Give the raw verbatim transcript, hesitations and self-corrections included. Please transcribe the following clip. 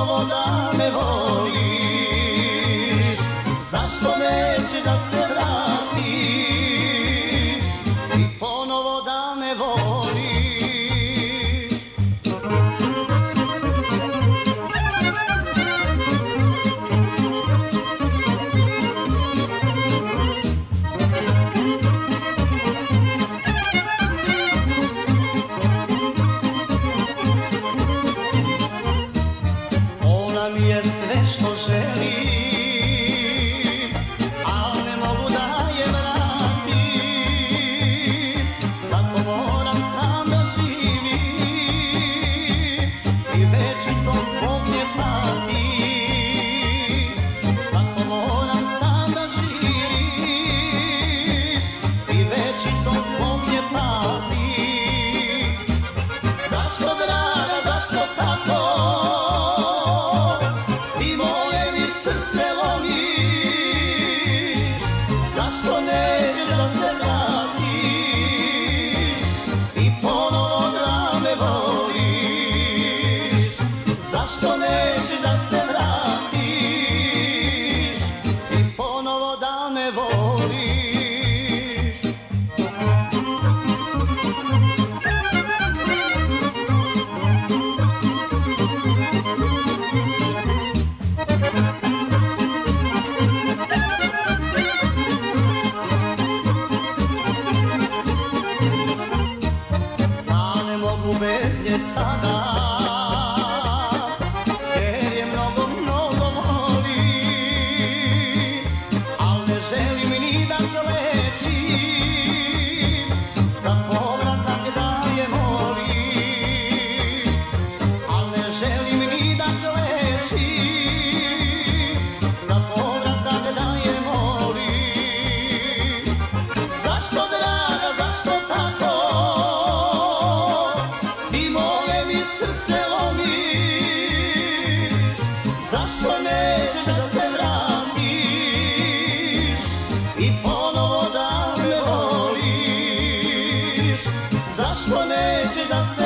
ponovo da me voliš? Zašto nećeš da se vratiš i ponovo da me voliš? Ona mi je sve što želim, al ne mogu da je vratim. Zato moram sam da živim i večito zbog nje patim. Zato moram sam da živim i večito zbog nje patim. Zašto draga, zašto tako? Zašto nećeš da se vratiš i ponovo da me voliš? Zašto nećeš da se vratiš i ponovo da me voliš? Bez nje sada, jer je mnogo, mnogo volim, al ne želim ni da klečim, za povratak da je molim, al ne želim ni da klečim, za povratak da je molim. Zašto draga, zašto tako? Srce lomiš, zašto nećeš da se vratiš i ponovo da me voliš? Zašto nećeš da se